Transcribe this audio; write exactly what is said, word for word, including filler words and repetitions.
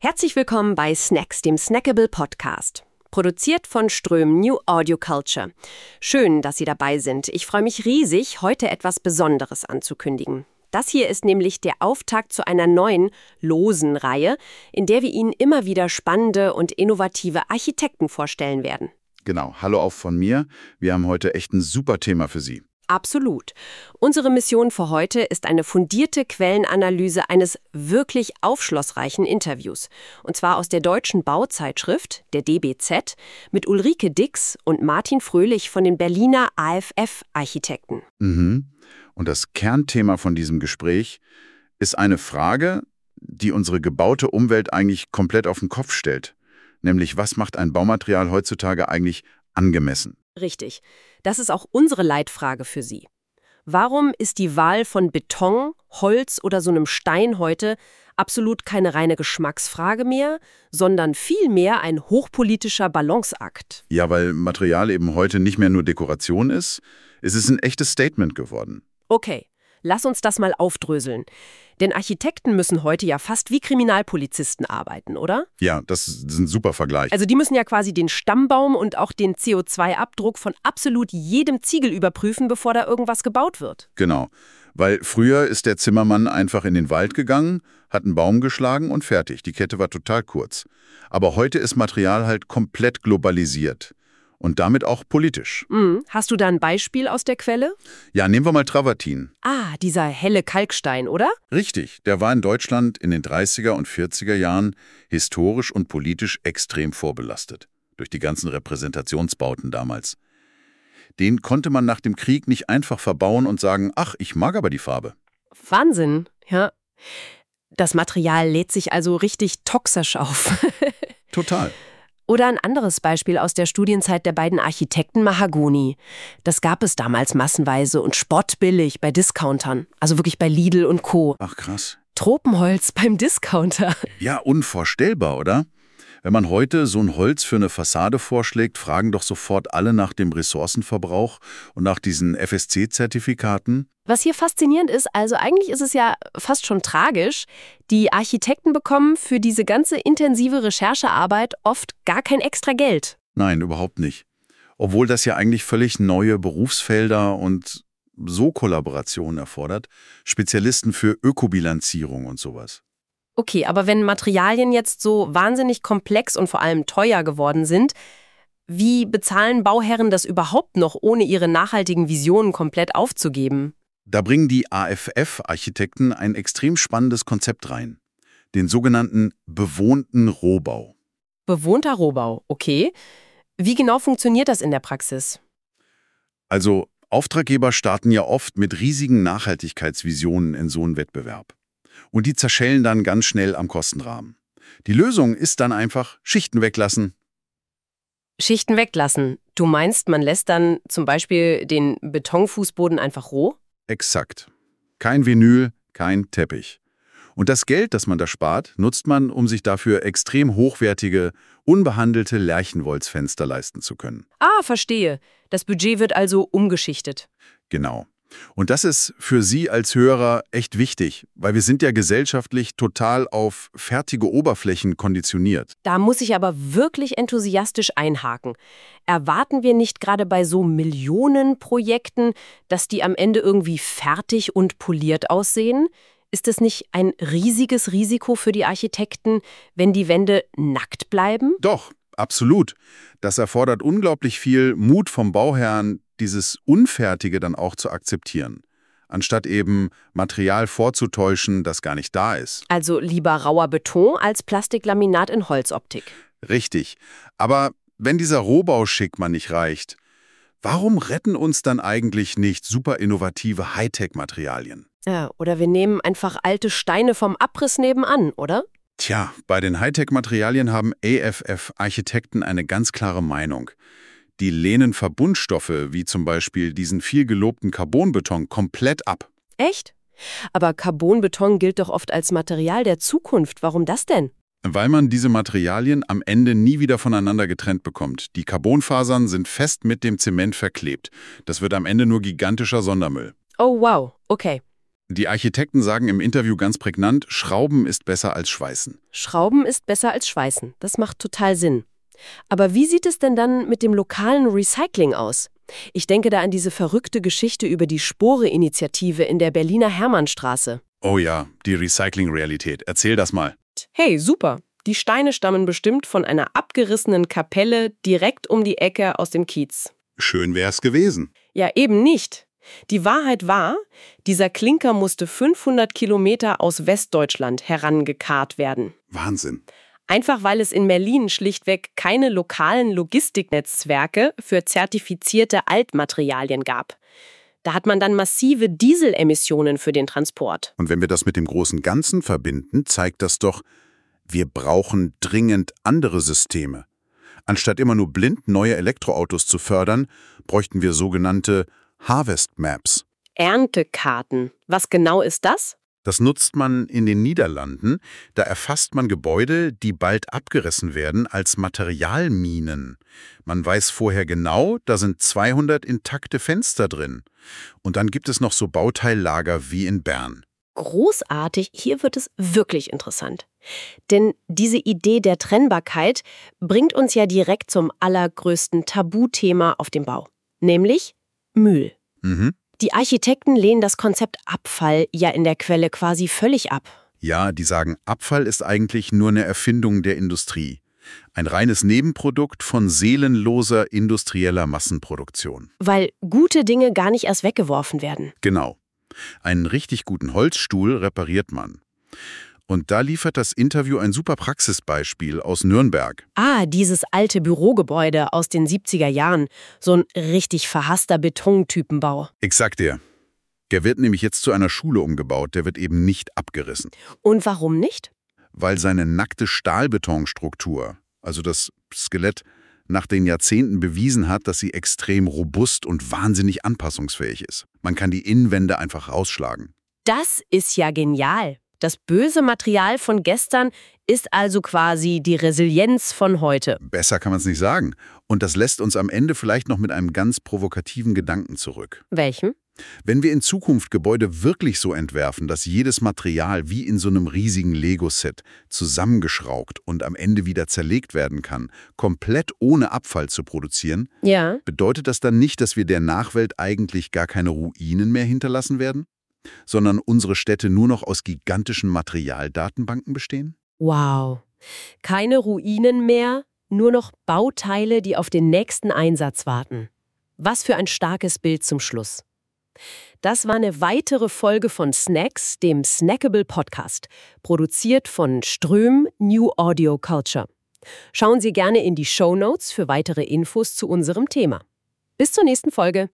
Herzlich willkommen bei Snacks, dem Snackable Podcast. Produziert von Ström New Audio Culture. Schön, dass Sie dabei sind. Ich freue mich riesig, heute etwas Besonderes anzukündigen. Das hier ist nämlich der Auftakt zu einer neuen, losen Reihe, in der wir Ihnen immer wieder spannende und innovative Architekten vorstellen werden. Genau, hallo auch von mir. Wir haben heute echt ein super Thema für Sie. Absolut. Unsere Mission für heute ist eine fundierte Quellenanalyse eines wirklich aufschlussreichen Interviews. Und zwar aus der Deutschen Bauzeitschrift, der D B Z, mit Ulrike Dix und Martin Fröhlich von den Berliner A F F-Architekten. Mhm. Und das Kernthema von diesem Gespräch ist eine Frage, die unsere gebaute Umwelt eigentlich komplett auf den Kopf stellt. Nämlich, was macht ein Baumaterial heutzutage eigentlich angemessen? Richtig. Das ist auch unsere Leitfrage für Sie. Warum ist die Wahl von Beton, Holz oder so einem Stein heute absolut keine reine Geschmacksfrage mehr, sondern vielmehr ein hochpolitischer Balanceakt? Ja, weil Material eben heute nicht mehr nur Dekoration ist, ist es ein echtes Statement geworden. Okay, lass uns das mal aufdröseln. Denn Architekten müssen heute ja fast wie Kriminalpolizisten arbeiten, oder? Ja, das ist ein super Vergleich. Also die müssen ja quasi den Stammbaum und auch den C O zwei Abdruck von absolut jedem Ziegel überprüfen, bevor da irgendwas gebaut wird. Genau, weil früher ist der Zimmermann einfach in den Wald gegangen, hat einen Baum geschlagen und fertig. Die Kette war total kurz. Aber heute ist Material halt komplett globalisiert. Und damit auch politisch. Mhm. Hast du da ein Beispiel aus der Quelle? Ja, nehmen wir mal Travertin. Ah, dieser helle Kalkstein, oder? Richtig, der war in Deutschland in den dreißiger und vierziger Jahren historisch und politisch extrem vorbelastet. Durch die ganzen Repräsentationsbauten damals. Den konnte man nach dem Krieg nicht einfach verbauen und sagen, ach, ich mag aber die Farbe. Wahnsinn, ja. Das Material lädt sich also richtig toxisch auf. Total. Oder ein anderes Beispiel aus der Studienzeit der beiden Architekten Mahagoni. Das gab es damals massenweise und spottbillig bei Discountern. Also wirklich bei Lidl und Co. Ach krass. Tropenholz beim Discounter. Ja, unvorstellbar, oder? Wenn man heute so ein Holz für eine Fassade vorschlägt, fragen doch sofort alle nach dem Ressourcenverbrauch und nach diesen F S C-Zertifikaten. Was hier faszinierend ist, also eigentlich ist es ja fast schon tragisch, die Architekten bekommen für diese ganze intensive Recherchearbeit oft gar kein extra Geld. Nein, überhaupt nicht. Obwohl das ja eigentlich völlig neue Berufsfelder und so Kollaborationen erfordert. Spezialisten für Ökobilanzierung und sowas. Okay, aber wenn Materialien jetzt so wahnsinnig komplex und vor allem teuer geworden sind, wie bezahlen Bauherren das überhaupt noch, ohne ihre nachhaltigen Visionen komplett aufzugeben? Da bringen die A F F-Architekten ein extrem spannendes Konzept rein. Den sogenannten bewohnten Rohbau. Bewohnter Rohbau, okay. Wie genau funktioniert das in der Praxis? Also Auftraggeber starten ja oft mit riesigen Nachhaltigkeitsvisionen in so einen Wettbewerb. Und die zerschellen dann ganz schnell am Kostenrahmen. Die Lösung ist dann einfach Schichten weglassen. Schichten weglassen. Du meinst, man lässt dann zum Beispiel den Betonfußboden einfach roh? Exakt. Kein Vinyl, kein Teppich. Und das Geld, das man da spart, nutzt man, um sich dafür extrem hochwertige, unbehandelte Lärchenholzfenster leisten zu können. Ah, verstehe. Das Budget wird also umgeschichtet. Genau. Und das ist für Sie als Hörer echt wichtig, weil wir sind ja gesellschaftlich total auf fertige Oberflächen konditioniert. Da muss ich aber wirklich enthusiastisch einhaken. Erwarten wir nicht gerade bei so Millionenprojekten, dass die am Ende irgendwie fertig und poliert aussehen? Ist es nicht ein riesiges Risiko für die Architekten, wenn die Wände nackt bleiben? Doch, absolut. Das erfordert unglaublich viel Mut vom Bauherrn, dieses Unfertige dann auch zu akzeptieren, anstatt eben Material vorzutäuschen, das gar nicht da ist. Also lieber rauer Beton als Plastiklaminat in Holzoptik. Richtig. Aber wenn dieser Rohbauschick mal nicht reicht, warum retten uns dann eigentlich nicht super innovative Hightech-Materialien? Ja, oder wir nehmen einfach alte Steine vom Abriss nebenan, oder? Tja, bei den Hightech-Materialien haben A F F-Architekten eine ganz klare Meinung. Die lehnen Verbundstoffe, wie zum Beispiel diesen viel gelobten Carbonbeton, komplett ab. Echt? Aber Carbonbeton gilt doch oft als Material der Zukunft. Warum das denn? Weil man diese Materialien am Ende nie wieder voneinander getrennt bekommt. Die Carbonfasern sind fest mit dem Zement verklebt. Das wird am Ende nur gigantischer Sondermüll. Oh wow, okay. Die Architekten sagen im Interview ganz prägnant, Schrauben ist besser als Schweißen. Schrauben ist besser als Schweißen. Das macht total Sinn. Aber wie sieht es denn dann mit dem lokalen Recycling aus? Ich denke da an diese verrückte Geschichte über die Spore-Initiative in der Berliner Hermannstraße. Oh ja, die Recycling-Realität. Erzähl das mal. Hey, super. Die Steine stammen bestimmt von einer abgerissenen Kapelle direkt um die Ecke aus dem Kiez. Schön wär's gewesen. Ja, eben nicht. Die Wahrheit war, dieser Klinker musste fünfhundert Kilometer aus Westdeutschland herangekarrt werden. Wahnsinn. Einfach weil es in Berlin schlichtweg keine lokalen Logistiknetzwerke für zertifizierte Altmaterialien gab. Da hat man dann massive Dieselemissionen für den Transport. Und wenn wir das mit dem großen Ganzen verbinden, zeigt das doch, wir brauchen dringend andere Systeme. Anstatt immer nur blind neue Elektroautos zu fördern, bräuchten wir sogenannte Harvest Maps. Erntekarten. Was genau ist das? Das nutzt man in den Niederlanden. Da erfasst man Gebäude, die bald abgerissen werden, als Materialminen. Man weiß vorher genau, da sind zweihundert intakte Fenster drin. Und dann gibt es noch so Bauteillager wie in Bern. Großartig, hier wird es wirklich interessant. Denn diese Idee der Trennbarkeit bringt uns ja direkt zum allergrößten Tabuthema auf dem Bau, nämlich Müll. Mhm. Die Architekten lehnen das Konzept Abfall ja in der Quelle quasi völlig ab. Ja, die sagen, Abfall ist eigentlich nur eine Erfindung der Industrie. Ein reines Nebenprodukt von seelenloser industrieller Massenproduktion. Weil gute Dinge gar nicht erst weggeworfen werden. Genau. Einen richtig guten Holzstuhl repariert man. Und da liefert das Interview ein super Praxisbeispiel aus Nürnberg. Ah, dieses alte Bürogebäude aus den siebziger Jahren. So ein richtig verhasster Betontypenbau. Exakt der. Der wird nämlich jetzt zu einer Schule umgebaut, der wird eben nicht abgerissen. Und warum nicht? Weil seine nackte Stahlbetonstruktur, also das Skelett, nach den Jahrzehnten bewiesen hat, dass sie extrem robust und wahnsinnig anpassungsfähig ist. Man kann die Innenwände einfach rausschlagen. Das ist ja genial. Das böse Material von gestern ist also quasi die Resilienz von heute. Besser kann man es nicht sagen. Und das lässt uns am Ende vielleicht noch mit einem ganz provokativen Gedanken zurück. Welchem? Wenn wir in Zukunft Gebäude wirklich so entwerfen, dass jedes Material wie in so einem riesigen Lego-Set zusammengeschraubt und am Ende wieder zerlegt werden kann, komplett ohne Abfall zu produzieren, Ja. bedeutet das dann nicht, dass wir der Nachwelt eigentlich gar keine Ruinen mehr hinterlassen werden? Sondern unsere Städte nur noch aus gigantischen Materialdatenbanken bestehen? Wow. Keine Ruinen mehr, nur noch Bauteile, die auf den nächsten Einsatz warten. Was für ein starkes Bild zum Schluss. Das war eine weitere Folge von Snacks, dem Snackable Podcast, produziert von Ström New Audio Culture. Schauen Sie gerne in die Shownotes für weitere Infos zu unserem Thema. Bis zur nächsten Folge.